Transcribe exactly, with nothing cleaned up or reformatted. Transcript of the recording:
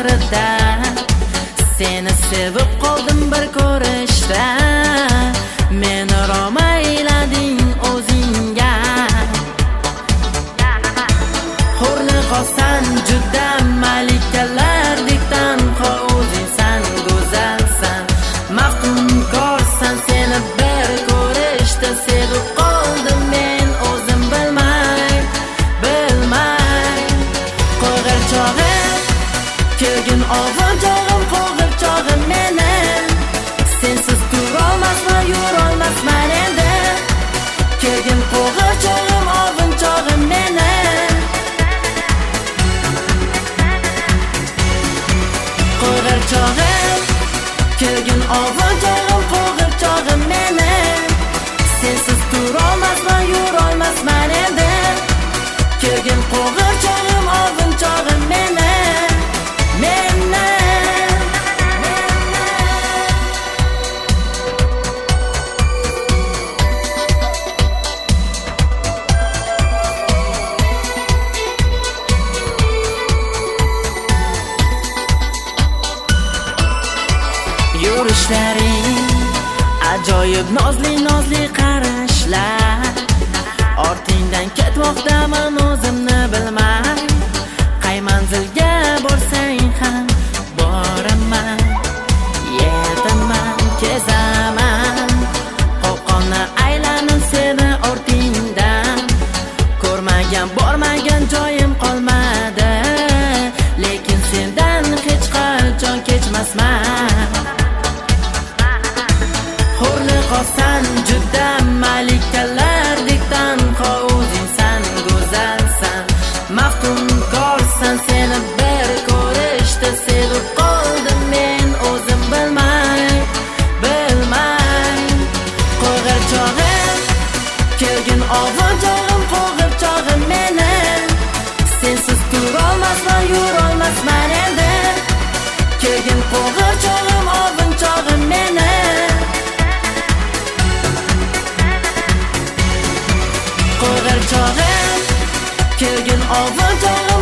ko'zlarida. Seni sevib qoldim bir ko'rishda. Meni roma aylading o'zingga. Hurlik olsan juda malikalardikdan o'zingsan, go'zalsan, maftunkorsan. Seni bir ko'rishda sevib qoldim men o'zim bilmay, bilmay. Qo'g'ir chog'im, kelgin ovon chog'im, qo'g'ir chog'im meni. Sensiz turolmasman, yurolmasman endi. Kelgin qo'g'ir chog'im, ovon chog'im meni. Qo'g'ir chog'im, kelgin ovon chog'im, qo'g'ir chog'im meni. Sensiz turolmasman, yurolmasman endi. Kelgin qo'g'ir chog'im, ovon chog'im meni. Meni. Yurishlaring ajoyib nozli nozli qarashlar. Ortingdan ketmoqdaman o'zimni bilmay. Qay manzilga borsang ham boraman, yetaman, kezaman. Qo'qonni aylanib seni ortingdan. Ko'rmagan, bormagan joyim qolmadi, lekin sendan hech qachon kechmasman. Hurlik olsan juda malikalardikdan o'zingsan, go'zalsan, maftunkorsan. Seni bir ko'rishda sevib qoldim men o'zim bilmay, bilmay. Qo'g'ir chog'im, kelgin ovon chog'im, qo'g'ir chog'im meni. Sensiz turolmasman, yurolmasman endi. Kelgin qo'g'ir chog'im, ovon chog'im meni. Qo'g'ir chog'im, kelgin ovon chog'im.